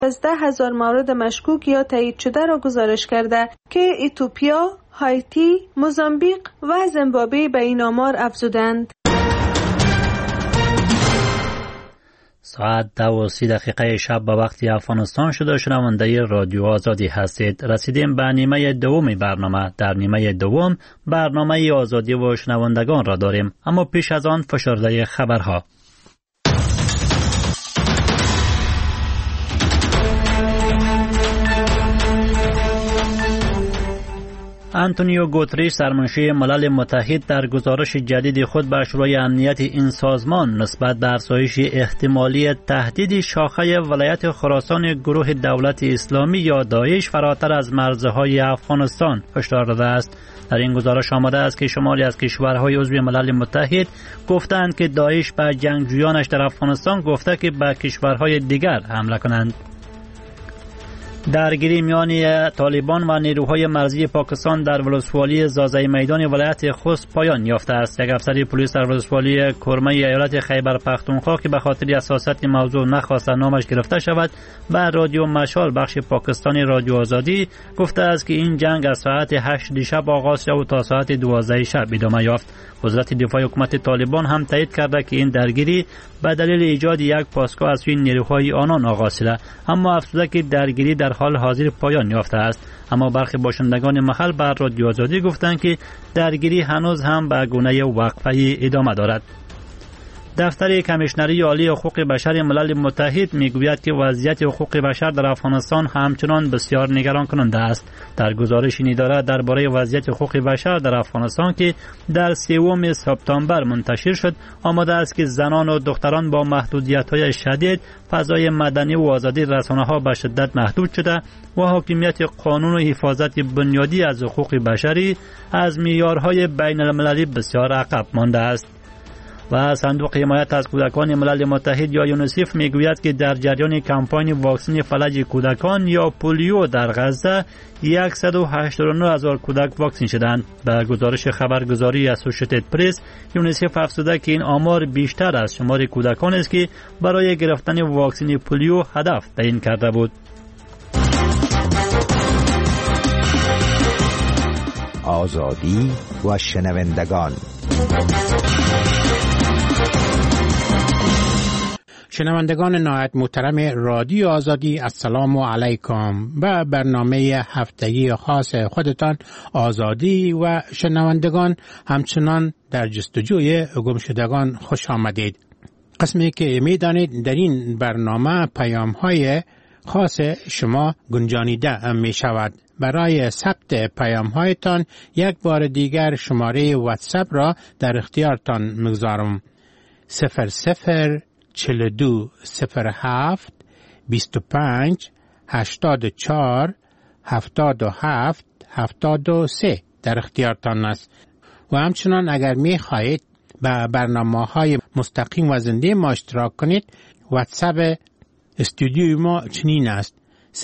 12,000 مورد مشکوک یا تایید شده را گزارش کرده که اتیوپیا، هایتی، موزامبیک و زیمبابوه به این آمار افزودند. ساعت 2:30 شب به وقت افغانستان شده. شنونده رادیو آزادی هستید. رسیدیم به نیمه دوم برنامه. در نیمه دوم برنامه آزادی و شنوندگان را داریم، اما پیش از آن فشرده خبرها. آنتونیو گوتریش سرمنشی ملل متحد در گزارش جدید خود به شورای امنیت این سازمان نسبت به افزایش احتمالی تهدید شاخه ولایت خراسان گروه دولت اسلامی یا داعش فراتر از مرزهای افغانستان هشدار داده است. در این گزارش آمده است که شماری از کشورهای عضو ملل متحد گفتند که داعش به جنگجویانش در افغانستان گفته که به کشورهای دیگر حمله کنند. درگیری میان طالبان و نیروهای مرزی پاکستان در ولسوالی زازای میدان ولایت خوست پایان یافته است. یک افسر پلیس در ولسوالی کرمه ایالت خیبر پختونخوا که به خاطر حساسیت موضوع نخواست نامش گرفته شود به رادیو مشال بخش پاکستانی رادیو آزادی گفته است که این جنگ از ساعت 8 شب آغاز شد و تا ساعت 12 شب ادامه یافت. وزارت دفاع حکومت طالبان هم تایید کرده که این درگیری به دلیل ایجاد یک پاسگاه از سوی نیروهای آنان آغاز شده، اما افزوده که درگیری در حال حاضر پایان یافته است. اما برخی باشندگان محل بر رادیو آزادی گفتند که درگیری هنوز هم به گونه وقفه ادامه دارد. دفتر کمیشنری عالی حقوق بشر ملل متحد میگوید که وضعیت حقوق بشر در افغانستان همچنان بسیار نگران کننده است. در گزارش این اداره درباره وضعیت حقوق بشر در افغانستان که در 3 سپتامبر منتشر شد آمده است که زنان و دختران با محدودیت‌های شدید فضای مدنی و آزادی رسانه‌ها به شدت محدود شده و حاکمیت قانون و حفاظت بنیادی از حقوق بشری از معیارهای بین‌المللی بسیار عقب مانده است. و صندوق حمایت از کودکان ملل متحد یا یونیسف میگوید که در جریان کمپاین واکسن فلج کودکان یا پولیو در غزه 189,000 کودک واکسن شدند. به گزارش خبرگزاری اسوسییتد پرس یونیسف افزوده که این آمار بیشتر از شمار کودکان است که برای گرفتن واکسن پولیو هدف تعیین کرده بود. آزادی و شنوندگان. شنوندگان نهایت محترم رادیو آزادی، السلام علیکم. به برنامه هفتگی خاص خودتان آزادی و شنوندگان همچنان در جستجوی گمشدگان خوش آمدید. قسمی که میدانید در این برنامه پیام‌های خاص شما گنجانیده می شود. برای ثبت پیام‌هایتان یک بار دیگر شماره واتساپ را در اختیارتان می‌گذارم. 0042 07 25 84 77 73 در اختیارتان است. و همچنان اگر می خواهید به برنامه‌های مستقیم و زنده ما اشتراک کنید، واتساپ استودیوی ما چنین است: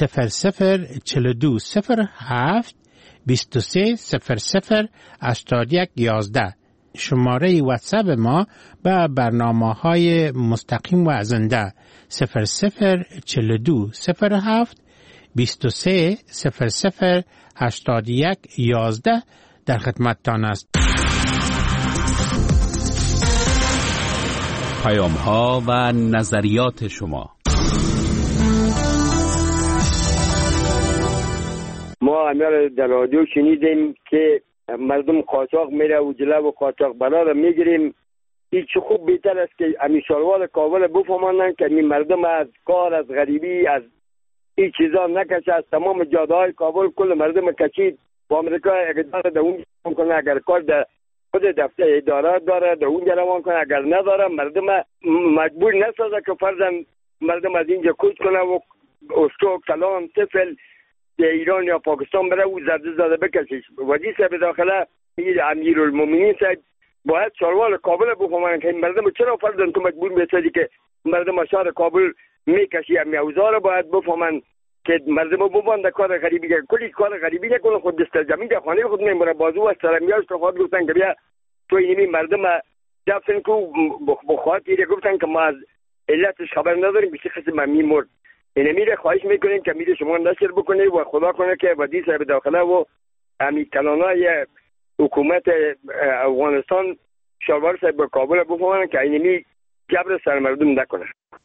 0042 07 23 00 81 11. شماره واتساپ ما به برنامه‌های مستقیم و زنده 0042 07 23 00 81 11 در خدمتتان است. پیام‌ها و نظریات شما. ما همه در رادیو شنیدیم که مردم قاچاق میره و جلو و قاچاق برا را میگیریم. این چه خوب بهتر است که امی شلوار کابل بفهمانند که امی مردم از کار، از غریبی، از این چیزا نکشه. از تمام جاده های کابل کل مردم کشید و امریکا اقدار در اون کنه. اگر کار در خود دفتر اداره داره در اونجا روان کنه، اگر نداره مردم مجبور نسازه که فرضاً مردم از اینجا کوچ کنه و استوک کلان طفل در ایران یا پاکستان بره و زده بکشیش. وزیر صاحب داخله امیرالمومنین صاحب باید شلوار کابل بفهمن که مردم چرا فرضاً تو مجبور میسازی که مردم شهر کابل میکشی. امی اوزار باید بفهمن که مردم ببند کار غریبی که کلی کار غریبی نکنه. خود دست زمین در خانه خود میمونه بازو و سرمیاش تو خود گفتن که بیا تو اینی مردم دفن کو بخواد گفتن که ما از علتش خبر نداریم. بسی قسم میمرد این میره خواهش میکنیم که میره شما نشر بکنید و خدا کنه که ودی صاحب داخله و امی کلانای حکومت افغانستان شالوار صاحب به کابل بفهمن که اینمی جبر سر مردم نکنه.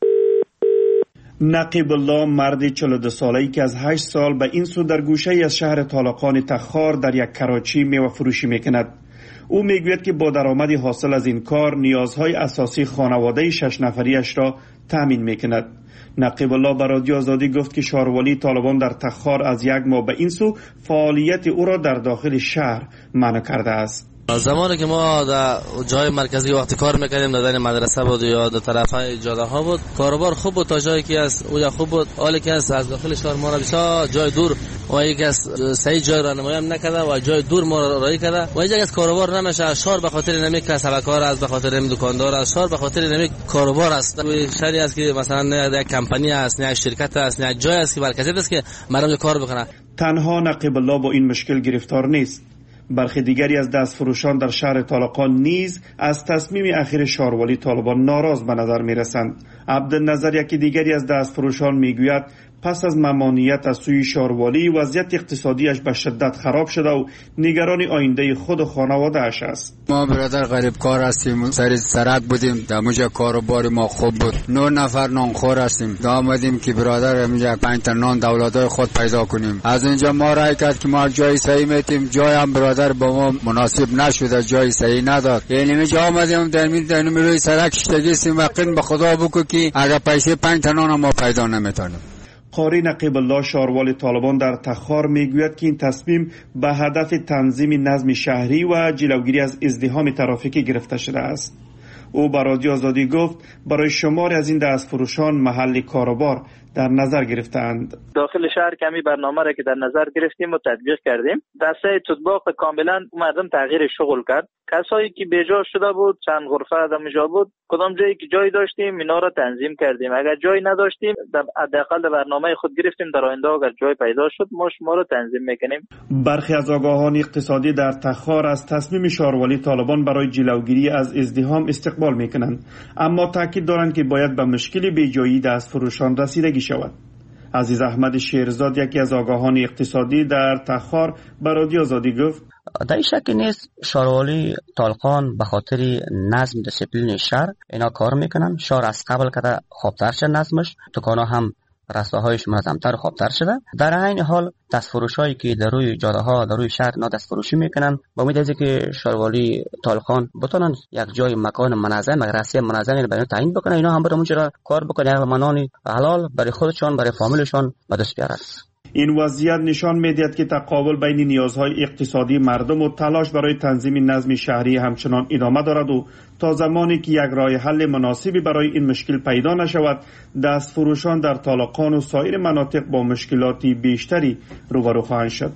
نقیب الله مردی 42 ساله‌ای که از 8 سال به این سو در گوشه‌ای از شهر طالقان تخار در یک کراچی میوه فروشی میکند. او میگوید که با درآمدی حاصل از این کار نیازهای اساسی خانواده 6 نفریش را تامین میکند. نقیب الله به رادیو آزادی گفت که شهروالی طالبان در تخار از 1 ماه به این سو فعالیت او را در داخل شهر منع کرده است. زمانی که ما در جای مرکزی وقتی کار میکردیم در مدرسه بود یا در طرفای جاده ها بود، کاروبار خوب بود تا جایی که است او خوب بود، حالی که است از داخل شهر ما را بسیار جای دور و یک از صحیح جای راهنمایی هم نکرده و جای دور ما را راهی کرده و یک از کاروبار نمیشه. شهر به خاطر نمی کسبکار است، به خاطر نمی دکاندار است، شهر به خاطر نمی کاروبار است. شهری است که مثلا نه یک کمپانی است، نه یک شرکت است، نه جای است که مرکزی است که مردم کار بکنه. تنها نقیب الله با این مشکل گرفتار نیست. برخی دیگری از دستفروشان در شهر طالقان نیز از تصمیم اخیر شهروالی طالبان ناراض به نظر می رسند. عبدالنظر یکی دیگری از دستفروشان می گوید پس از ممانعت از سوی شهروالی وضعیت اقتصادیش به شدت خراب شده و نگران آینده خود و خانواده اش است. ما برادر غریب کار هستیم، سر سرک بودیم، در موجه کاروبار ما خوب بود، 9 نفر نانخور هستیم، آمدیم که برادر میگه 5 تا نان دولتای خود پیدا کنیم. از اینجا ما رای کرد که ما جای صحیح میتیم، جای هم برادر با ما مناسب نشده، جای صحیح نداد. یعنی میجا آمدیم در روی سرک شتگیستیم و قین به خدا بگو که اگر پیسه 5 تا نان ما پیدا نمیتونیم. قاری نقیب الله شهروال طالبان در تخار میگوید که این تصمیم به هدف تنظیم نظم شهری و جلوگیری از ازدحام ترافیکی گرفته شده است. او به رادیو آزادی گفت برای شماری از این دستفروشان محل کاروبار در نظر گرفتند. داخل شهر کمی برنامه را که در نظر گرفتیم و تطبیق کردیم، دسته تطبیق کاملا مردم تغییر شغل کرد. کسایی که بیجا شده بود، چند غرفه دمجا بود، کدام جایی که جای داشتیم اینا را تنظیم کردیم. اگر جای نداشتیم حداقل برنامه خود گرفتیم در آینده اگر جای پیدا شد ما شما را تنظیم میکنیم. برخی از آگاهان اقتصادی در تخار از تصمیم شهروالی طالبان برای جلوگیری از ازدحام استقبال میکنند، اما تاکید دارند که باید به مشکل بیجایی دستفروشان رسیدگی شود. عزیز احمد شیرزاد یکی از آگاهان اقتصادی در تخار به رادیو آزادی گفت در این شک نیست شهروالی طالقان به خاطر نظم دسیپلین شهر اینا کار میکنن. شهر از قبل که خوبتر شد نظمش، دکانا هم رستاهایش منظمتر خوبتر شده. در این حال دستفروشایی که در روی جاده ها در روی شهر اینا دستفروشی میکنن، با امید است که شهروالی طالقان بتونن یک جای مکان منظم رسمی منظمی برای تعیین بکنن، اینا هم برای اونجا کار بکنن و منانی حلال برای خودشان برای فامیلشان به دست بیارن. این وضعیت نشان می‌دهد که تقابل بین نیازهای اقتصادی مردم و تلاش برای تنظیم نظم شهری همچنان ادامه دارد و تا زمانی که یک راه حل مناسبی برای این مشکل پیدا نشود، دستفروشان در طالقان و سایر مناطق با مشکلاتی بیشتری روبرو خواهند شد.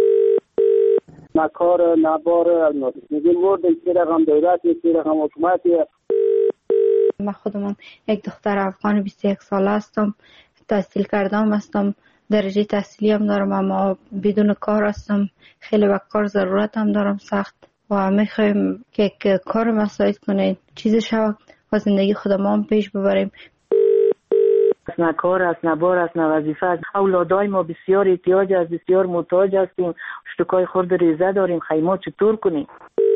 نکار نبار میگیم ورد که رقم دولت که رقم حکومت. من خودم یک دختر افغان 21 ساله هستم، تحصیل کردم هستم، درجه تحصیلی هم دارم، اما بدون کار هستم. خیلی به کار ضرورت هم دارم سخت و میخوایم که کار مساعد کنید، چیز شود و زندگی خودم هم پیش ببریم. نه کار است، نه بار است، نه وظیفه است. اولادای ما بسیار احتیاج است، بسیار محتاج هستیم، اشتکای خورد ریزه داریم، خیمه چطور کنیم؟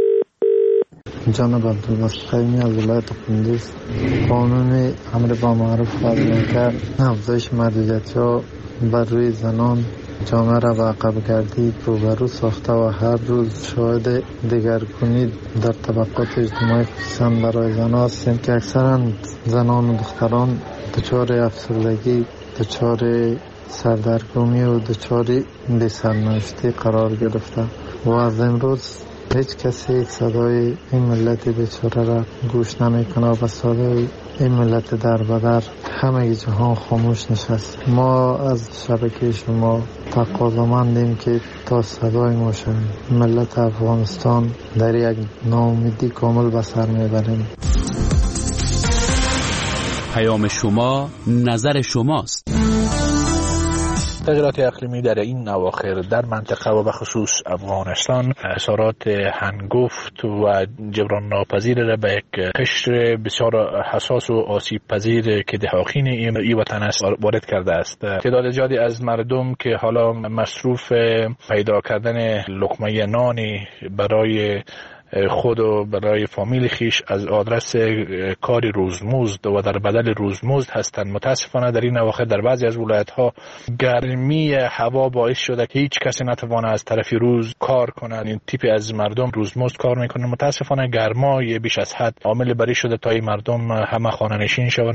جناب عبدالناصر خیمی از ولایت قندوز. قانون امر با معروف و منکر افزایش محدودیت‌ها بر روی زنان جامعه را به عقب گردی روبرو ساخته و هر روز شاهد دگرگونی در طبقات اجتماعی خصوصا برای زنان هستیم که اکثرا زنان و دختران دچار افسردگی، دچار سردرگمی و دچار بی‌سرنوشتی قرار گرفته و از امروز هیچ کسی صدای این ملت بیچاره را گوش نمیکنه و صدای این ملت در بدر همه جهان خاموش نشست. ما از شبکه شما تقاضامندیم که تا صدای ما شویم. ملت افغانستان در یک ناامیدی کامل به سر میبریم. پیام شما نظر شماست. تغییرات اقلیمی در این اواخر در منطقه و به خصوص افغانستان اثرات هنگفت و جبران ناپذیر را به یک قشر بسیار حساس و آسیب پذیر که دهاقین این وطن است وارد کرده است. تعداد زیادی از مردم که حالا مصروف پیدا کردن لقمه نانی برای خود و برای فامیل خیش از آدرس کار روزمزد و در بدل روزمزد هستند. متاسفانه در این اواخر در بعضی از ولایت‌ها گرمی هوا باعث شده که هیچ کسی نتوانه از طرف روز کار کنه. این تیپ از مردم روزمزد کار میکنه. متاسفانه گرمای بیش از حد عامل بری شده تا این مردم همه خانه‌نشین شوند.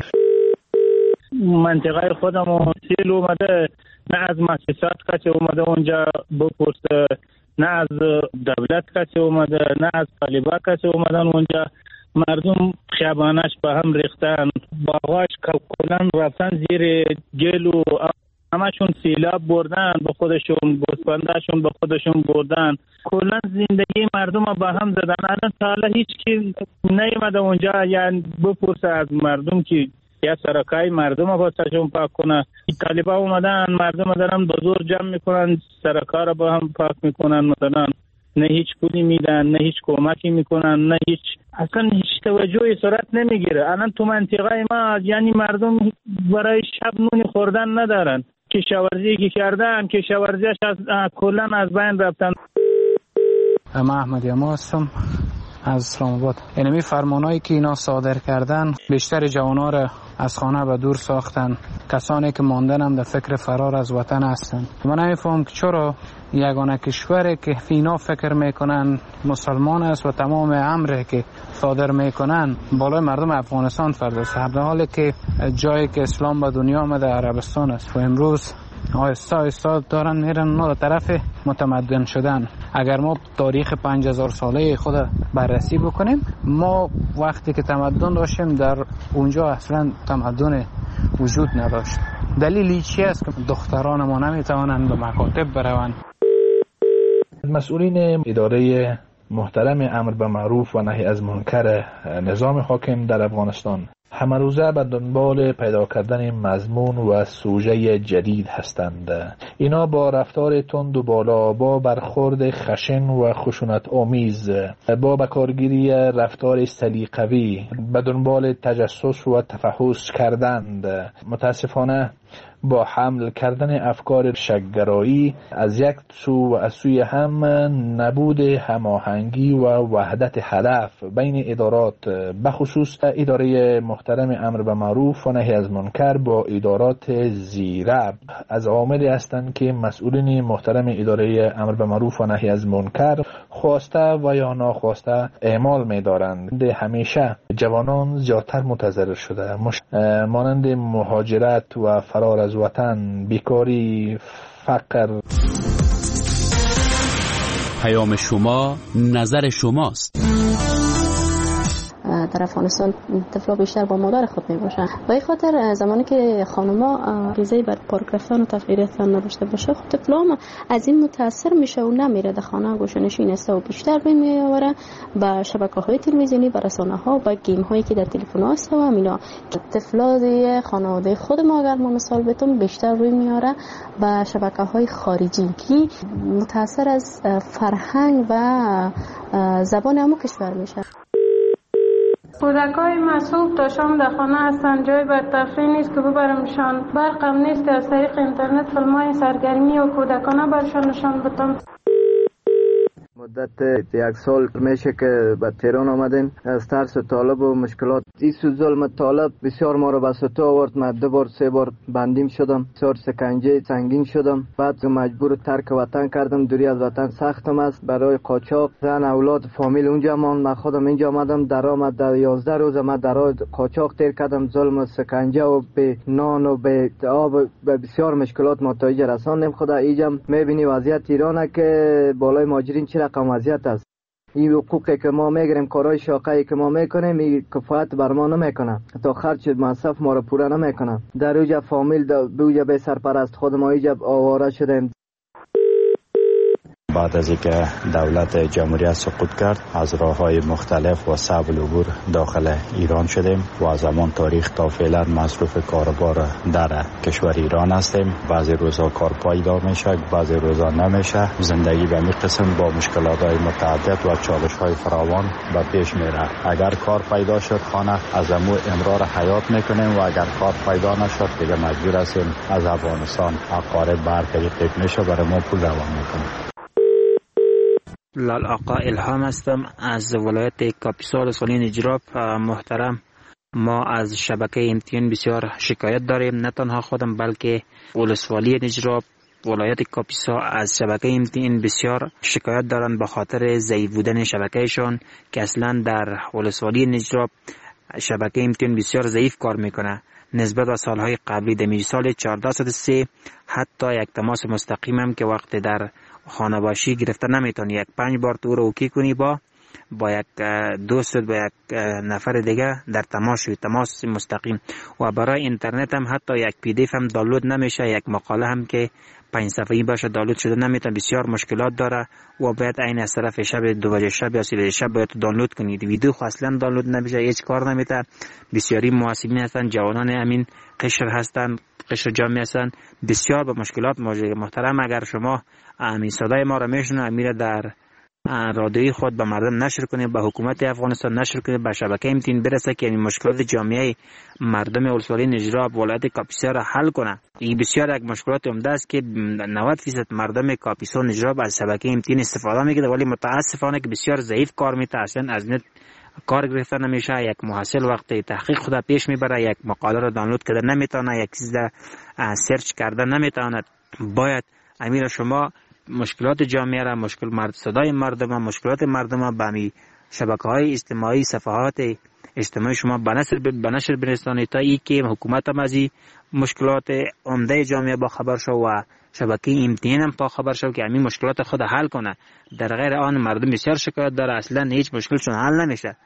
منطقه خودمون سیل اومده، نه از مؤسسات کسی اومده اونجا بپرسه، نه از دولت کسی اومده، نه از طالبا کسی اومدن اونجا. مردم خیابانش به هم ریختن، باغاش کلن رفتن زیر گل و همشون سیلاب بردن به خودشون، گوسفنداشون به خودشون بردن. کلا زندگی مردم به هم زدن. الان تا حالا هیچ کی نیومده اونجا یعنی بپرسه از مردم که یا سرکای مردم رو باشون پاک کنه. طالبا اومدن مردم دارن به زور جمع میکنن، سرکا رو با هم پاک میکنن. مثلا نه هیچ پولی میدن، نه هیچ کمکی میکنن، نه هیچ اصلا هیچ توجهی صورت نمیگیره. الان تو منطقه ما یعنی مردم برای شب نون خوردن ندارن. کشاورزی که کردن کشاورزیش کلا از بین رفتن. احمدی اما هستم از اسلام آباد. اینمی فرمانایی که اینا صادر کردن بیشتر جوانا را از خانه به دور ساختن. کسانی که ماندن هم در فکر فرار از وطن هستن. من نمیفهم که چرا یگانه کشوری که اینا فکر میکنن مسلمان است و تمام امری که صادر میکنن بالای مردم افغانستان فرض است، در حالی که جایی که اسلام به دنیا آمده عربستان است و امروز آهسته آهسته دارن میرن اونا طرف متمدن شدن. اگر ما تاریخ 5000 ساله خود بررسی بکنیم، ما وقتی که تمدن داشتیم در اونجا اصلا تمدن وجود نداشت. دلیلی چی است که دختران ما نمیتوانند به مکاتب بروند؟ مسئولین اداره محترم امر به معروف و نهی از منکر نظام حاکم در افغانستان همه روزه به دنبال پیدا کردن مضمون و سوژه جدید هستند. اینا با رفتار تند و بالا، با برخورد خشن و خشونت آمیز، با بکارگیری رفتار سلیقه‌ای به دنبال تجسس و تفحص کردند. متاسفانه با حمل کردن افکار شک‌گرایی از یک سو و از سوی هم نبود هماهنگی و وحدت هدف بین ادارات، بخصوص اداره محترم امر به معروف و نهی از منکر با ادارات زیرب، از عواملی هستند که مسئولین محترم اداره امر به معروف و نهی از منکر خواسته و یا ناخواسته اعمال می‌دارند. همیشه جوانان زیادتر متضرر شده، مانند مهاجرت و فرار از وطن، بیکاری، فقر. پیام شما نظر شماست. در افغانستان طفلا بیشتر با مادر خود می باشن. به این خاطر زمانی که خانما ریزه بر پارک رفتن و تفریح رفتن نداشته باشه، خب طفلا هم از این متاثر میشه و نمیره در خانه گوشه نشین است و بیشتر روی میآوره به شبکه‌های تلویزیونی، به رسانه‌ها، به گیم هایی که در تلفن هست و همینا. طفلا خانواده خود ما اگر ما مثال بتون بیشتر روی میاره به شبکه‌های خارجی که متاثر از فرهنگ و زبان همون کشور میشه. کودکای مسئول تا شام در خانه هستند، جای بر تفریح نیست که ببرمشان، برقم نیست از طریق اینترنت فیلم‌های سرگرمی و کودکانه برشان نشان بدم. مدت 1 سال میشه که به تهران آمدیم. از ترس طالب و مشکلات این ظلم طالب بسیار ما رو به سطح آورد. من 2 بار 3 بار بندیم شدم، بسیار سکنجه سنگین شدم. بعد مجبور ترک وطن کردم. دوری از وطن سختم است. برای قاچاق زن اولاد فامیل اونجا ماند، من خودم اینجا آمدم. درآمد در 11 روز من در قاچاق تیر کردم. ظلم و سکنجه و به نان و به آب به بسیار مشکلات ما تا اینجا رساندیم. خدا اینجا میبینی وضعیت ایرانه که بالای مهاجرین چه رقم وضعیت است. این حقوقی که ما میگیریم، کارهای شاقه‌ای که ما میکنیم، این کفایت بر ما نمیکنه، تا خرج مصرف ما رو پوره نمیکنه. در اوجا فامیل بوجا به سرپرست خود ما اینجا آواره شدیم. بعد از اینکه دولت جمهوریت سقوط کرد از راه‌های مختلف و صعب العبور داخل ایران شدیم و از همان تاریخ تا فعلا مصروف کاربار در کشور ایران هستیم. بعضی روزا کار پیدا میشه، بعضی روزا نمیشه. زندگی به این قسم با مشکلات‌های متعدد و چالش‌های فراوان به پیش میره. اگر کار پیدا شد خانه از امور امرار حیات میکنیم و اگر کار پیدا نشد دیگه مجبور هستیم از افغانستان اقارب بر طریق میشه برای ما پول روان میکنیم. لال آقا الهام هستم از ولایت کاپیسا ولسوالی نجراب. محترم، ما از شبکه امتیان بسیار شکایت داریم، نه تنها خودم بلکه ولسوالی نجراب، ولایت کاپیسا از شبکه امتیان بسیار شکایت دارن به خاطر ضعیف بودن شبکهشان که اصلا در ولسوالی نجراب شبکه امتیان بسیار ضعیف کار میکنه نسبت به سالهای قبلی. در سال 1403 حتی یک تماس مستقیم هم که وقت در خانه باشی گرفته نمیتونی، یک 5 بار تو رو اوکی کنی با یک دوست با یک نفر دیگه در تماس مستقیم. و برای اینترنت هم حتی یک پی دی اف هم دانلود نمیشه، یک مقاله هم که 5 صفحه‌ای باشه دانلود شده نمیتونه، بسیار مشکلات داره و باید عین از طرف شب 2 شب یا 3 شب باید دانلود کنید. ویدیو اصلا دانلود نمیشه، هیچ کار نمیته. بسیاری محاسبین هستن، جوانان همین قشر هستن، قشر جامعه هستن، بسیار به مشکلات مواجه. محترم، اگر شما همین صدای ما را میشنوید میره در رادیوی خود به مردم نشر کنید، به حکومت افغانستان نشر کنید، به شبکه امتین برسه که این مشکلات جامعه مردم ولسوالی نجراب ولایت کاپیسا را حل کنه. این بسیار یک مشکلات عمده است که 90% مردم کاپیسا نجراب از شبکه امتین استفاده میکنه، ولی متاسفانه که بسیار ضعیف کار میته، اصلا از نت کار گرفته نمیشه. یک محصل وقتی تحقیق خود پیش میبره یک مقاله را دانلود کرده نمیتونه، یک چیز را سرچ کرده نمیتونه. باید امیر شما مشکلات جامعه را، صدای مردم، مشکلات مردم به می شبکه‌های اجتماعی، صفحات اجتماعی شما به نشر برسانید تا ای که حکومت هم از مشکلات عمده جامعه با خبر شو و شبکه امتحان هم با خبر شو که همین مشکلات خود حل کنه. در غیر آن مردم بسیار شکایت داره، اصلا هیچ مشکلشون حل نمیشه.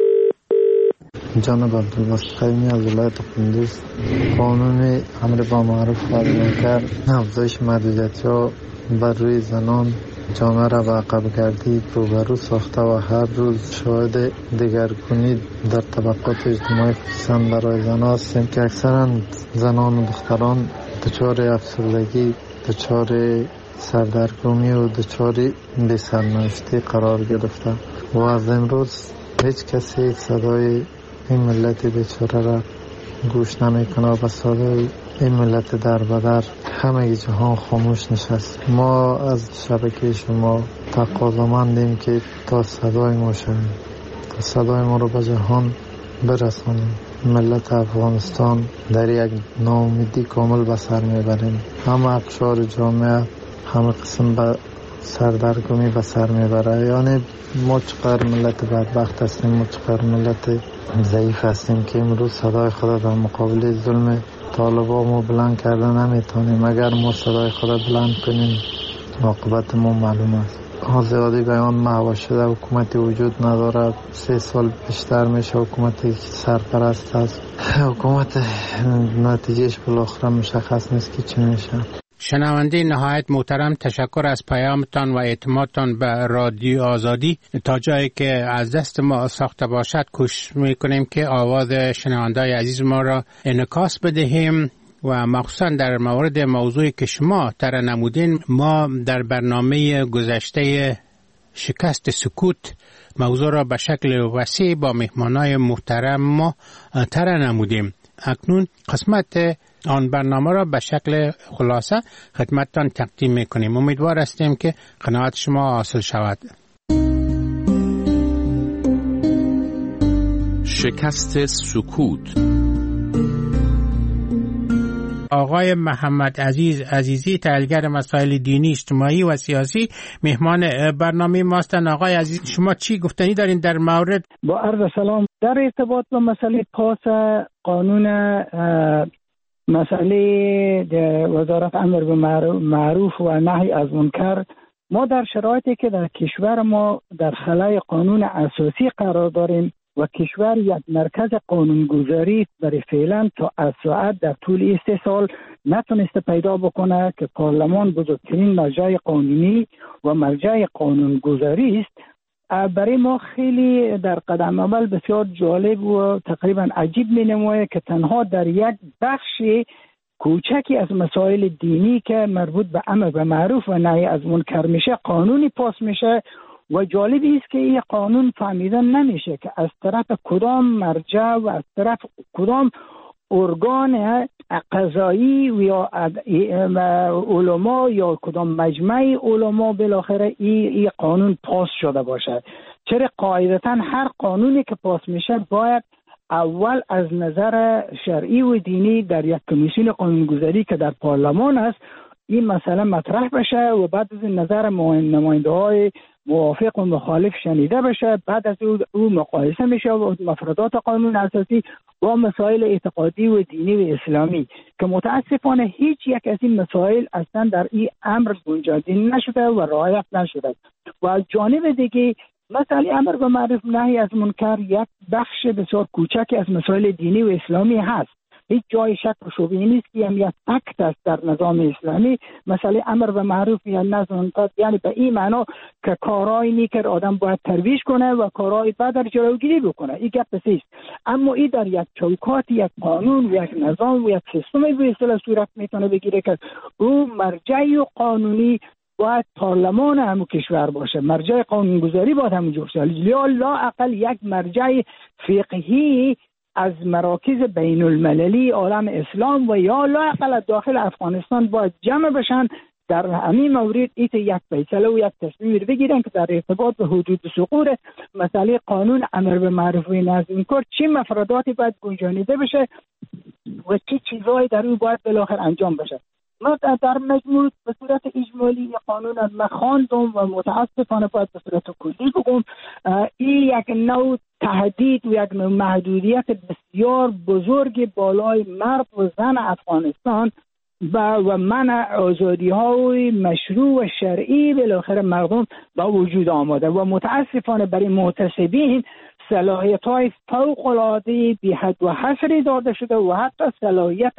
جناب عبدالباسط قیمی از ولایت قندوز، قانون امر با معروف و منکر افزایش محدودیت‌ها بر روی زنان جامعه را به عقب گردی روبرو ساخته و هر روز شاهد دگرگونی در طبقات اجتماعی خصوصا برای زنان هستیم که اکثرا زنان و دختران دچار افسردگی، دچار سردرگمی و دچار بی‌سرنوشتی قرار گرفته و از امروز هیچ کسی صدای این ملت بیچاره را گوش نمیکنه و به صدای این ملت در بدر همه جهان خاموش نشست. ما از شبکه شما تقاضامندیم که تا صدای ما شویم، تا صدای ما رو به جهان برسانیم. ملت افغانستان در یک ناامیدی کامل به سر میبریم، همه اقشار جامعه همه قسم به سردرگمی به سر میبره. یعنی ما چقدر ملت بدبخت هستیم، ما چقدر ملت ضعیف هستیم که امروز صدای خود در مقابل ظلم طالبان ما بلند کرده نمیتونیم. اگر ما صدای خود بلند کنیم عاقبت ما معلوم است. آزادی بیان محو شده، حکومتی وجود نداره. 3 سال بیشتر میشه حکومتی سرپرست است، حکومت نتیجهش بالاخره مشخص نیست که چی میشه. شنونده نهایت محترم، تشکر از پیامتان و اعتمادتان به رادیو آزادی. تا جایی که از دست ما ساخته باشد کوشش میکنیم که آواز شنونده‌های عزیز ما را انعکاس بدهیم و مخصوصا در مورد موضوعی که شما طرح نمودین. ما در برنامه گذشته شکست سکوت موضوع را به شکل وسیع با مهمانای محترم ما طرح نمودیم. اکنون قسمت آن برنامه را به شکل خلاصه خدمتتان تقدیم میکنیم. امیدوار هستیم که قناعت شما حاصل شود. شکست سکوت. آقای محمد عزیزی، تحلیلگر مسائل دینی، اجتماعی و سیاسی، مهمان برنامه ماستن. آقای عزیز، شما چی گفتنی دارین در مورد؟ با عرض سلام. در ارتباط با مسئله پاس قانون مسئله وزارت امر به معروف و نهی از منکر، ما در شرایطی که در کشور ما در خلای قانون اساسی قرار داریم و کشور یک مرکز قانونگذاری برای فعلا تا از ساعت در طول 3 سال نتونسته پیدا بکنه که پارلمان بزرگترین مرجع قانونی و مرجع قانونگذاری است. برای ما خیلی در قدم اول بسیار جالب و تقریبا عجیب می نماید که تنها در یک بخش کوچکی از مسائل دینی که مربوط به امر به معروف و نهی از منکر میشه قانونی پاس میشه و جالبی است که این قانون فهمیدن نمیشه که از طرف کدام مرجع و از طرف کدام ارگان قضایی و یا علما یا کدام مجمع علما بالاخره این قانون پاس شده باشه. چرا قاعدتا هر قانونی که پاس میشه باید اول از نظر شرعی و دینی در یک کمیسیون قانونگذاری که در پارلمان است این مسئله مطرح بشه و بعد از نظر نماینده های موافق و مخالف شنیده بشه، بعد از او مقایسه میشه و مفردات قانون اساسی با مسائل اعتقادی و دینی و اسلامی که متاسفانه هیچ یک از این مسائل اصلا در این امر گنجانده نشده و رعایت نشده. و از جانب دیگه مسئله امر به معروف نهی از منکر یک بخش بسیار کوچکی از مسائل دینی و اسلامی هست. هیچ جای شک و شبهه نیست که یک فکت است در نظام اسلامی مسئله امر به معروف یا نهی از منکر، یعنی به این معنا که کارهای نیک آدم باید ترویج کنه و کارهای بد در جلوگیری بکنه. این گپ است. اما این در یک چوکات یک قانون و یک نظام و یک سیستم به اصطلاح صورت میتونه بگیره که او مرجعی و قانونی باید پارلمان همون کشور باشه، مرجع قانونگذاری باید همونجا باشه، یا لااقل یک مرجع فقهی از مراکز بین المللی عالم اسلام و یا لااقل داخل افغانستان باید جمع بشن در همین مورد ایت یک فیصله و یک تصمیم بگیرن که در ارتباط به حدود سقوط مسئله قانون امر به معروف و نهی از منکر چه مفرداتی باید گنجانیده بشه و چه چیزهایی در اون باید بالاخره انجام بشه. ما در مجموع به صورت اجمالی قانون از مخاندم و متاسفانه باید به صورت کلی بگم این یک نوع تهدید و یک نوع محدودیت بسیار بزرگ بالای مرد و زن افغانستان و منع آزادی های مشروع و شرعی بالاخره مردم با وجود آمده و متاسفانه برای معتصبین صلاحیت های فوق العاده بی حد و حصری داده شده و حتی صلاحیت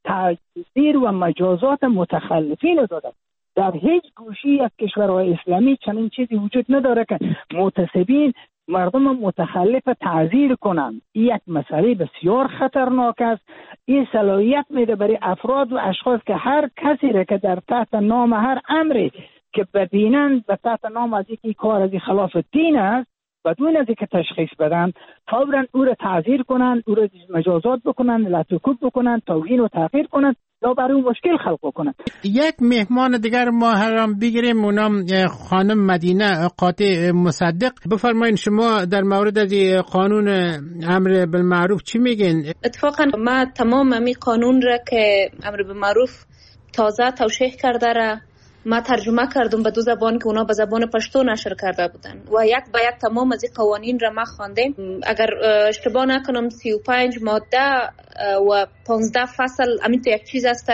تعزیر و مجازات متخلفین داده. در هیچ گوشی از کشورهای اسلامی چنین چیزی وجود نداره که معتصبین مردم متخلف تعزیر کنند. این یک مسئله بسیار خطرناک است. این صلاحیت میده برای افراد و اشخاص که هر کسی را که در تحت نام هر امری که ببینند به تحت نام از یکی کار از خلاف دین است بدون از اینکه تشخیص بدن فوراً او را تعزیر کنند، او را مجازات بکنند، لطوکوب بکنند، توهین و تحقیر کنند یا برای اون مشکل خلق کنند. یک مهمان دیگر ما هم بگیریم، اونم خانم مدینه قاطع مصدق. بفرمایید شما در مورد از قانون امر بالمعروف چی میگین؟ اتفاقا ما تمام امی قانون را که امر بالمعروف تازه توشیح کرده را ما ترجمه کردم به 2 زبان که اونا به زبان پشتو نشر کرده بودن و یک به یک تمام از این قوانین را ما خواندیم. اگر اشتباه نکنم 35 ماده و 15 فصل همین تو یک چیز است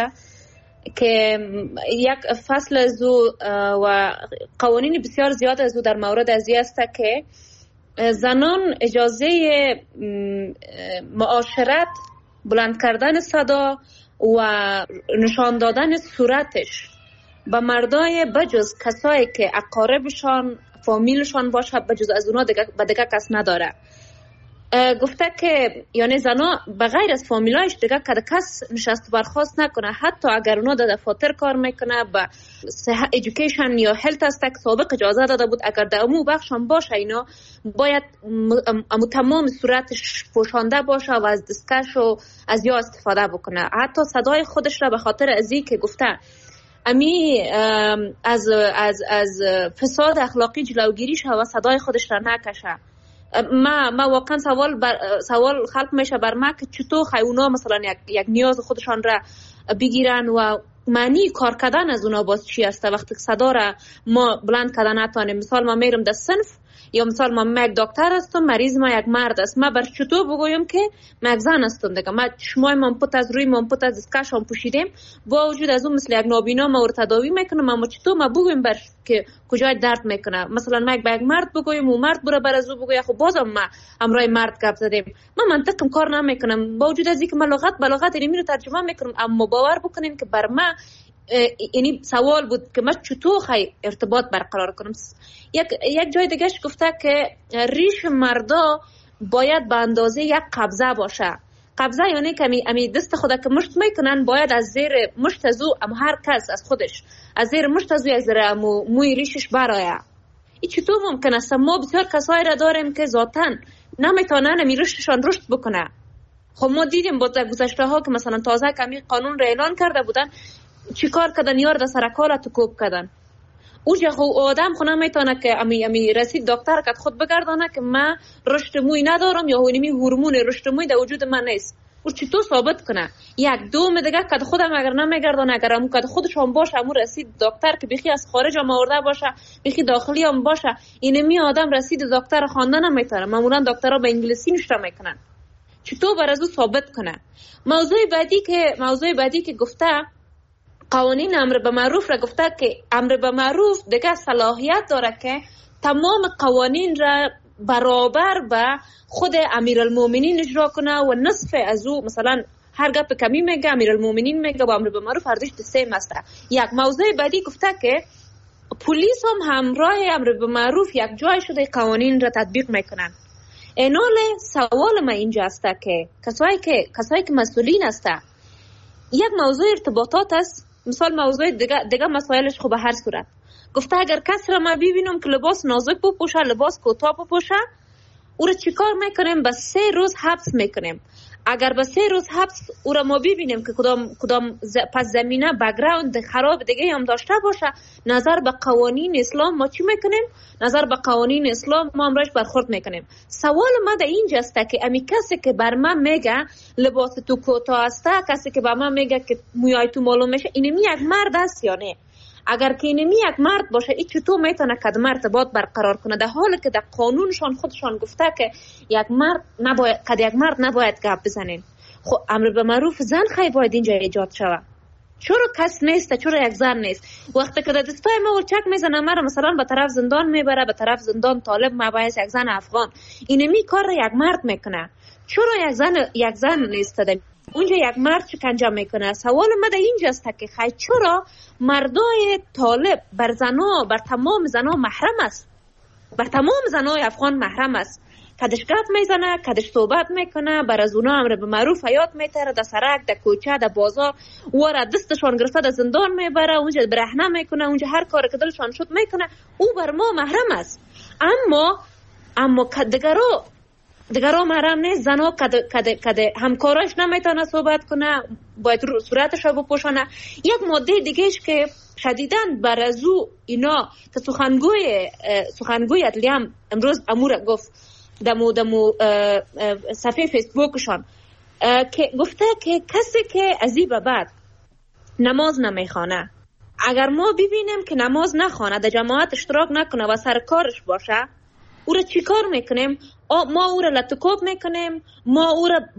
که یک فصل از و قوانین بسیار زیاد از در مورد از این است که زنان اجازه معاشرت، بلند کردن صدا و نشان دادن صورتش با مردای بجز کسایی که اقاربشان فامیلشان باشه بجز از اونا دیگه کس نداره. گفته که یعنی زنا بغیر از فامیلایش دیگه کس نشست برخواست نکنه، حتی اگر اونا در دفاتر کار میکنه با صحت ایژوکیشن یا هلت است که سابق اجازه داده بود اگر در امو بخشان باشه اینا باید تمام صورتش پوشانده باشه و از دستکش و از یا استفاده بکنه. حتی صدای خودش را به خاطر ازی که گفته امی از فساد اخلاقی جلوگیری شه و صدای خودش را نکشه. ما واقعا سوال خلق میشه بر ما که چطور خیونا مثلا یک نیاز خودشان را بگیرن و معنی کار کردن از اونا باز چی است وقتی صدا را ما بلند کردن نتانیم. مثال ما میرم در صنف یا مثال من یک دکتر هستم، مریض ما یک مرد است، من بر چطور بگویم که من یک زن هستم دیگه؟ من چشمای من پت از روی من پت از کشم پوشیدم، با وجود از اون مثل یک نابینا ما تداوی میکنم، اما چطور ما بگویم بر که کجای درد میکنه؟ مثلا من به یک مرد بگویم و مرد بره بر از او بگویم، خب بازم ما امرای مرد گپ زدیم، من منطقم کار نمیکنم، با وجود از اینکه من لغت اینو ترجمه میکنم، اما باور بکنین که بر من یعنی سوال بود که من چطور خی ارتباط برقرار کنم. یک جای دیگهش گفته که ریش مردا باید به اندازه یک قبضه باشه. قبضه یعنی که امی دست خدا که مشت میکنن باید از زیر مشت از او هر کس از خودش از زیر مشت از او یک زیر موی ریشش برایه. این چطور ممکن است؟ ما بسیار کسایی را داریم که ذاتاً نمیتونن امی ریششان رشد بکنه. خب ما دیدیم با گذشته ها که مثلا تازه کمی قانون را اعلان کرده بودن، چیکار کردن؟ یار در سرکالا تو کوب کردن. اوجا خو آدم خو نمیتونه که امی رسید دکتر که خود بگردانه که من رشد موی ندارم یا هونیمی هورمون رشد موی در وجود من نیست. او چطور ثابت کنه؟ یک دوم دیگه که خودم اگر نمیگردانه، اگر امو که خودش هم باشه، امو رسید دکتر که بخی از خارج هم آورده باشه، بخی داخلی هم باشه، اینمی آدم رسید دکتر خواندن نمیتونه. معمولا دکترها به انگلیسی نوشته میکنن. چطور بر از او ثابت کنه؟ موضوع بعدی که گفته قوانین امر به معروف را گفته که امر به معروف دیگه صلاحیت داره که تمام قوانین را برابر به خود امیرالمومنین اجرا کنه و نصف از او مثلا هر گپ کمی میگه امیرالمومنین میگه و امر به معروف هر دوش سیم است. یک موضوع بعدی گفته که پلیس هم همراه امر به معروف یک جای شده قوانین را تطبیق میکنن. اینال سوال ما اینجا است که کسایی که مسئولین است، یک موضوع ارتباطات است، مثال موضوع دیگه مسائلش خوب به هر صورت گفته اگر کس را ما ببینم که لباس نازک بپوشه، لباس کوتاه بپوشه، او را چیکار میکنیم؟ به 3 روز حبس میکنیم. اگر به 3 روز حبس او را ما ببینیم که کدام پس زمینه بک‌گراند خراب دیگه هم داشته باشه، نظر به قوانین اسلام ما چی میکنیم؟ نظر به قوانین اسلام ما امرش برخورد میکنیم. سوال ما در اینجا است که امی کسی که بر من میگه لباس تو کوتاه است، کسی که بر من میگه که موهای تو معلوم میشه، اینمی یک مرد است یا نه؟ اگر که اینمی یک مرد باشه، این چطور میتونه کدام ارتباط برقرار کنه در حالی که در قانونشان خودشان گفته که یک مرد نباید گپ بزنین؟ خب امر به معروف زن خیلی باید اینجا ایجاد شود. چرا کس نیست؟ چرا یک زن نیست؟ وقتی که در دستای ما ولچک میزنه، مرا مثلا به طرف زندان میبره، به طرف زندان طالب مباحث یک زن افغان، اینمی کار را یک مرد میکنه. چرا یک زن نیست؟ اونجا یک مرد شکنجه میکنه. سوال من در اینجا است که خیلی چرا مردای طالب بر تمام زنا محرم است؟ بر تمام زنای افغان محرم است. کدش گپ میزنه، کدش صحبت میکنه، بر از اونا امر به معروف حیات میتره، در سرک، در کوچه، در بازار، و را دستشان گرفته در زندان میبره، اونجا برهنه میکنه، اونجا هر کار که دلشان شد میکنه. او بر ما محرم است. اما دیگرها محرم نیست. زنها کده همکاراش نمیتونه صحبت کنه، باید صورتش رو بپوشانه. یک ماده دیگهش که شدیداً بر از او اینا که سخنگوی عدلیه هم امروز امور گفت دمو صفحه فیسبوکشان که گفته که کسی که از این به بعد نماز نمیخوانه، اگر ما ببینیم که نماز نخوانه، در جماعت اشتراک نکنه و سر کارش باشه، او را چی کار میکنیم؟ ما او را لطکوب میکنیم، ما او را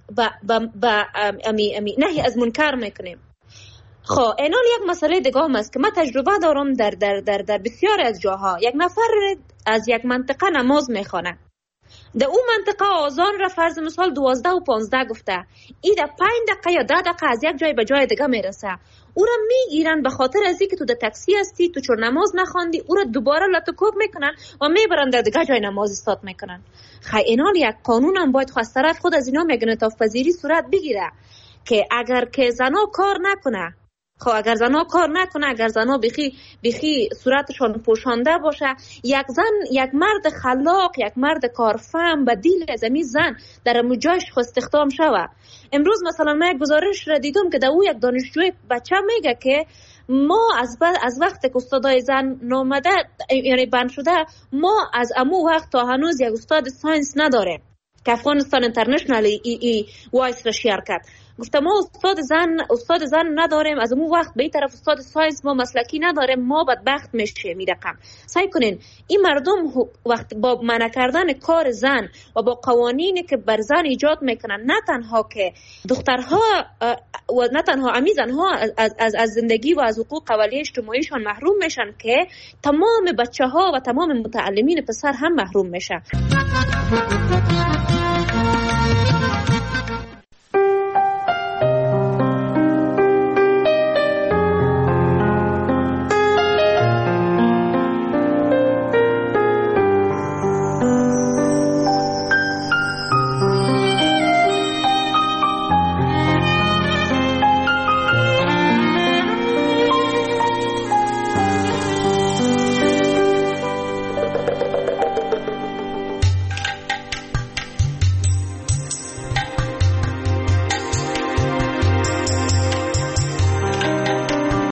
نهی از منکر میکنیم. خب اینال یک مسئله دیگه هم است که من تجربه دارم در بسیار از جاها. یک نفر از یک منطقه نماز میخوانه، در اون منطقه آذان را فرض مثال 12 و 15 گفته، این در 5 دقیقه یا 10 دقیقه از یک جای به جای دیگه میرسه. او را میگیرن به خاطر از اینکه تو در تاکسی هستی، تو چون نماز نخواندی، او را دوباره لطکوب میکنن و میبرن در دیگه جای نماز استاد میکنن. خیلی اینال یک قانون هم باید از طرف خود از اینا یک انعطاف پذیری صورت بگیره که اگر که زنا کار نکنه، خب اگر زنا کار نکنه، اگر زنا بخی صورتشان پوشانده باشه، یک مرد خلاق، یک مرد کارفهم بدیل از این زن در مجاش خو استخدام شوه. امروز مثلا من یک گزارش را دیدم که در او یک دانشجوی بچه میگه که ما از وقتی که استادای زن نامده یعنی بند شده، ما از امو وقت تا هنوز یک استاد ساینس نداریم که افغانستان اینترنشنال وایس را شیر کرد. گفتم ما استاد زن نداریم، از اون وقت به این طرف استاد ساینس ما مسلکی نداریم، ما بدبخت میشیم. این رقم سعی کنین این مردم وقت با منع کردن کار زن و با قوانینی که بر زن ایجاد میکنن، نه تنها که دخترها و نه تنها زنها از زندگی و از حقوق اولیه اجتماعیشان محروم میشن، که تمام بچه ها و تمام متعلمین پسر هم محروم میشن.